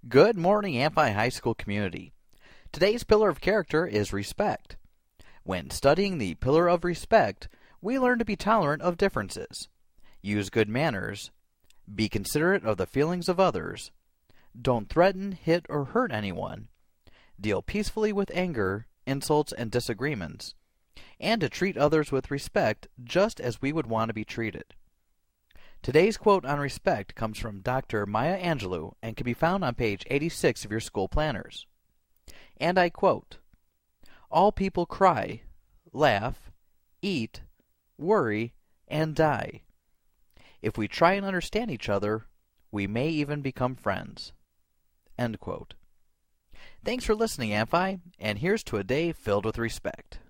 Good morning, Amphi High School community. Today's pillar of character is respect. When studying the pillar of respect, we learn to be tolerant of differences, use good manners, be considerate of the feelings of others, don't threaten, hit, or hurt anyone, deal peacefully with anger, insults, and disagreements, and to treat others with respect just as we would want to be treated. Today's quote on respect comes from Dr. Maya Angelou and can be found on page 86 of your school planners. And I quote, "All people cry, laugh, eat, worry, and die. If we try and understand each other, we may even become friends." End quote. Thanks for listening, Amphi, and here's to a day filled with respect.